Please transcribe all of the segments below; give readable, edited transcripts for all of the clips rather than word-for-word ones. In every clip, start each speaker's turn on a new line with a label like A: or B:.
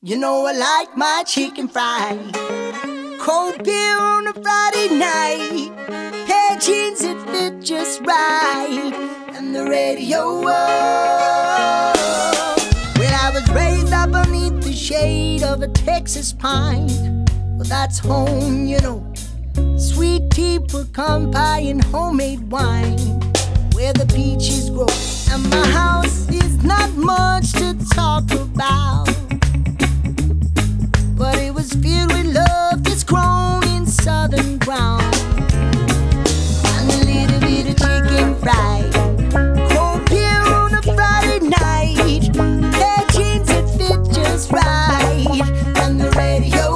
A: You know I like my chicken fried. Cold beer on a Friday night. Pair of jeans that fit just right. And the radio. Well, I was raised up beneath the shade of a Texas pine. Well, that's home, you know. Sweet tea, pecan pie, and homemade wine. Where the peaches grow. And my house is not much to talk about, but it was filled with love that's grown in southern ground. And a little bit of chicken fried. Cold beer on a Friday night. Pair of jeans that fit just right. And the radio.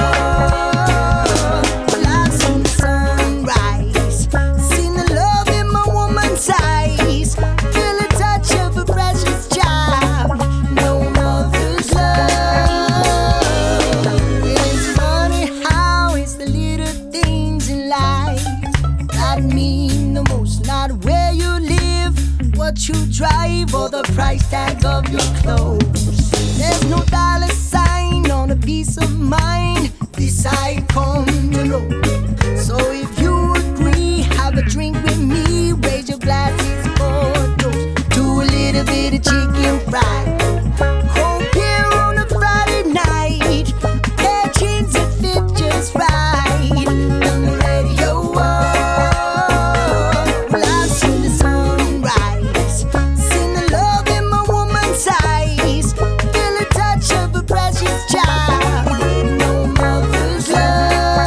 A: Well, I've seen the sunrise, seen the love in my woman's eyes. Feel a touch of a precious child. No mother's love. It's funny how it's the little things in life that mean the most. Not where you live, what you drive, or the price tag of your clothes. There's no dollar sign on a piece of mind. This I come to know. So if you agree, have a drink with me. Raise your glasses for a toast to a little bit of chicken fried. Cold beer on a Friday night. Pair of jeans that fit just right. And the radio. Well, I've seen the sunrise, seen the love in my woman's eyes. Feel a touch of a precious child. No mother's love.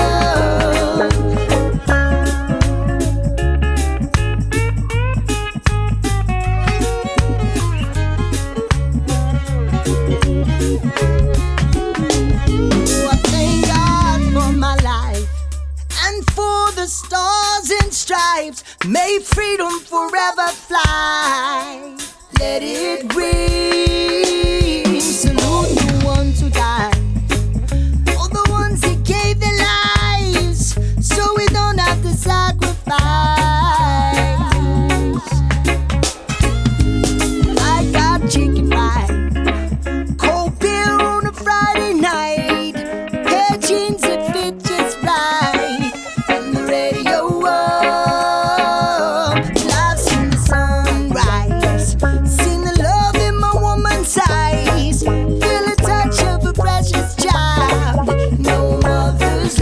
A: Oh, I thank God for my life and for the stars and stripes. May freedom forever fly. Let it ring. Salute the ones who died, all the ones that gave their lives, so we don't have to sacrifice. I got chicken fried. Cold beer on a Friday night. Pair of jeans that fit just right. And the radio. Well, I've seen the sunrise, seen the love in my woman's eyes. Feel a touch of a precious child. No mother's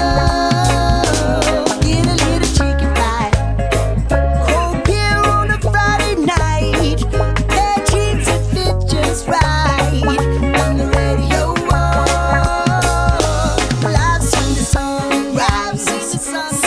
A: love. Get a little chicken fried. Cold beer on a Friday night. Pair of jeans that fit just right. And the radio. Well, I've seen the sunrise,